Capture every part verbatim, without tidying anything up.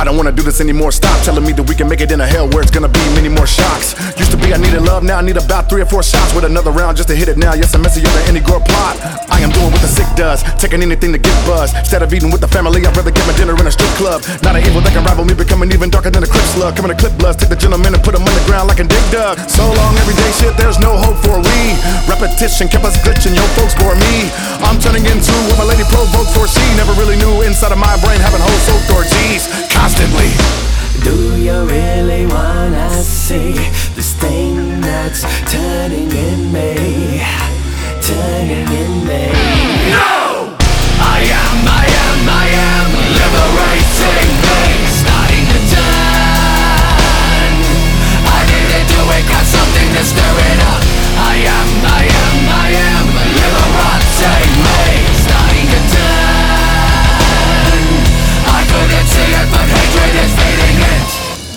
don't wanna do this anymore, stop telling me that we can make it in a hell where it's gonna be many more shocks. Used to be I needed love, now I need about three or four shots with another round just to hit it now. Yes, I'm messier than any gore plot. I am doing what the sick does, taking anything to get buzz. Instead of eating with the family, I'd rather get my dinner in a strip club. Not an evil that can rival me, becoming even darker than a Crip slug. Coming to clip bloods, take the gentleman and put him underground like a dig dug. So long, everyday shit, there's no hope for we. Repetition kept us glitching, yo folks bore me. I'm turning into what my lady provoked for. She never really knew inside of my brain having hoes so orgies constantly. Do you really wanna see this thing that's turning in me? Turning in me. No! I am, I am, I am liberating me, starting to turn. I didn't do it, got something to stir it up. I am, I am, I am liberating me, starting to turn. I couldn't see it, but hatred is feeding it.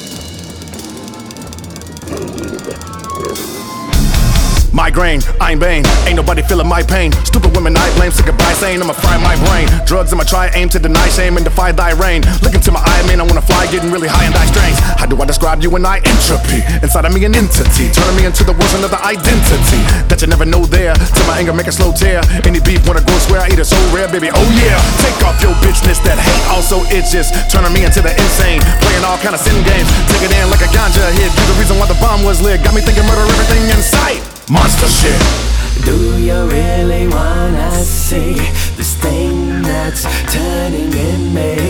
Migraine, I'm Bane, ain't nobody feeling my pain. Stupid women I blame, say goodbye saying I'ma fry my brain. Drugs I'ma try, aim to deny shame and defy thy reign. Look into my eye, man, I wanna fly, getting really high and die strange. How do I describe you and I? Entropy, inside of me an entity, turning me into the worst another identity that you never know there, till my anger make a slow tear. Any beef wanna go square, I eat it so rare, baby, oh yeah. Take off your bitchness, that hate also itches, turning me into the insane, playing all kind of sin games. Take it in like a ganja hit, you the reason why the bomb was lit. Got me thinking murder everything in sight. Monster shit. Do you really wanna see this thing that's turning in me?